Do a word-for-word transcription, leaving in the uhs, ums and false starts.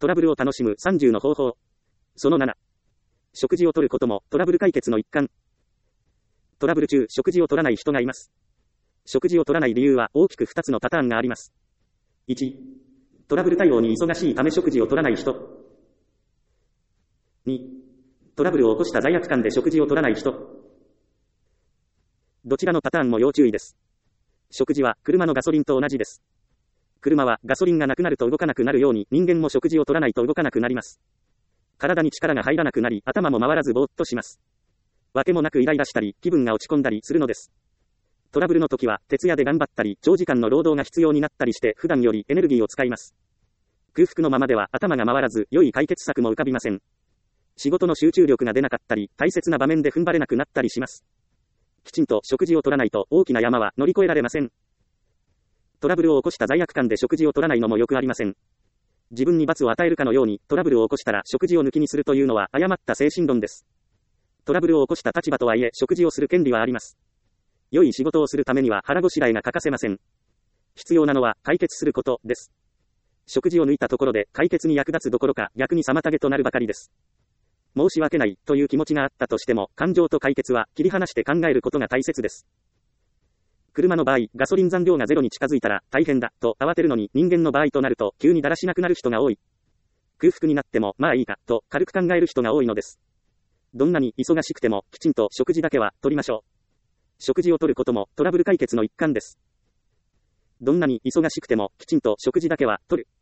トラブルを楽しむさんじゅうの方法。そのなな。食事をとることもトラブル解決の一環。トラブル中、食事を取らない人がいます。食事を取らない理由は大きくふたつのパターンがあります。いち、トラブル対応に忙しいため食事を取らない人。に、トラブルを起こした罪悪感で食事を取らない人。どちらのパターンも要注意です。食事は車のガソリンと同じです。車はガソリンがなくなると動かなくなるように、人間も食事を取らないと動かなくなります。体に力が入らなくなり、頭も回らずぼーっとします。わけもなくイライラしたり、気分が落ち込んだりするのです。トラブルの時は、徹夜で頑張ったり、長時間の労働が必要になったりして、普段よりエネルギーを使います。空腹のままでは頭が回らず、良い解決策も浮かびません。仕事の集中力が出なかったり、大切な場面で踏ん張れなくなったりします。きちんと食事を取らないと、大きな山は乗り越えられません。トラブルを起こした罪悪感で食事を取らないのもよくありません。自分に罰を与えるかのように、トラブルを起こしたら食事を抜きにするというのは誤った精神論です。トラブルを起こした立場とはいえ、食事をする権利はあります。良い仕事をするためには腹ごしらえが欠かせません。必要なのは解決することです。食事を抜いたところで解決に役立つどころか逆に妨げとなるばかりです。申し訳ないという気持ちがあったとしても、感情と解決は切り離して考えることが大切です。車の場合、ガソリン残量がゼロに近づいたら大変だと慌てるのに、人間の場合となると急にだらしなくなる人が多い。空腹になってもまあいいかと軽く考える人が多いのです。どんなに忙しくてもきちんと食事だけは取りましょう。食事をとることもトラブル解決の一環です。どんなに忙しくてもきちんと食事だけはとる。